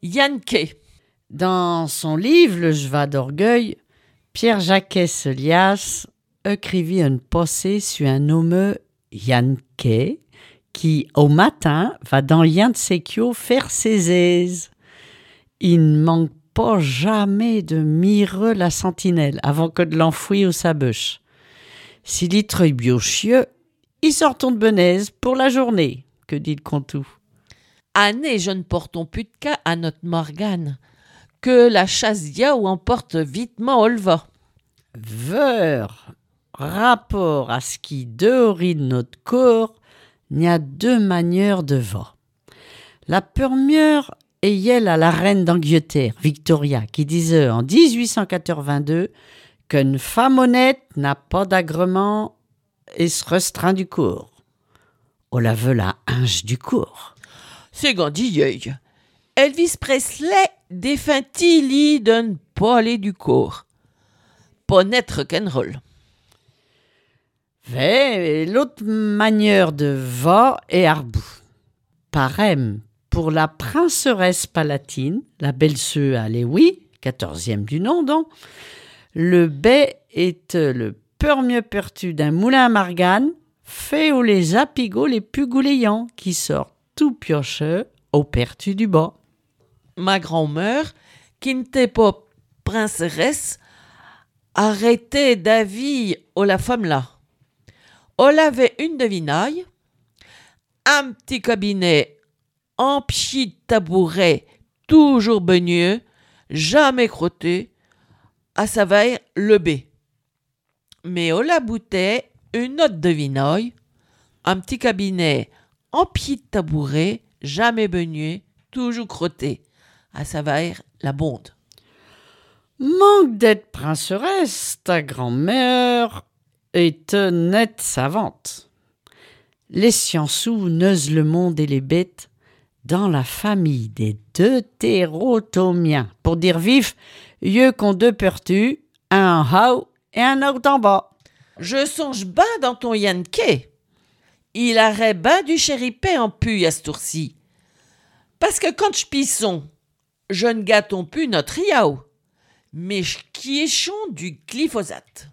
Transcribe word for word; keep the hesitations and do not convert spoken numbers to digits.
Yanké. Dans son livre Le Jeva d'orgueil, Pierre Jacques Elias écrivit une pensée sur un homme Yanké qui, au matin, va dans Yann de Séquio faire ses aises. Il ne manque pas jamais de mirer la sentinelle avant que de l'enfouir ou sa bûche. S'il y treuille biochieux, il sort de benaise pour la journée, que dit le contou. Année, je ne portons plus de cas à notre Morgane, que la chasse dia ou emporte vitement au leva. Veur, rapport à ce qui dehors de notre corps, il y a deux manières de voir. La première est celle à la reine d'Angleterre, Victoria, qui disait en dix-huit cent quatre-vingt-deux qu'une femme honnête n'a pas d'agrément et se restreint du corps. On la veut la hinge du corps. C'est gandilleuil. Elvis Presley défend-il d'un pas aller du corps. Pas net rock'n'roll. Mais l'autre manière de voir est arbou. Parem, pour la princesse palatine, la belle-sœur à Léwi, quatorzième du nom donc, le baie est le premier pertu d'un moulin à margane, fait aux les apigots les plus goulayants, qui sortent tout piocheux au pertu du bas. Ma grand-mère, qui n'était pas princesse, arrêtait d'avis au la femme là. On avait une devinaille, un petit cabinet en petit tabouret, toujours beigneux, jamais crotté, à sa veille le B. Mais on la boutait une autre devinaille, un petit cabinet en petit tabouret, jamais beigneux, toujours crotté, à sa veille la bonde. Manque d'être princesse, ta grand-mère est nette savante. Les sciençous neusent le monde et les bêtes dans la famille des deutérotomiens. Pour dire vif, yeux qu'ont deux pertus, un en haut et un autre en bas. Je songe ben dans ton Yanké. Il aurait ben du chéripé en pu à ce tour-ci. Parce que quand je pisson, je ne gâtons plus notre riao, mais je quiéchons du glyphosate.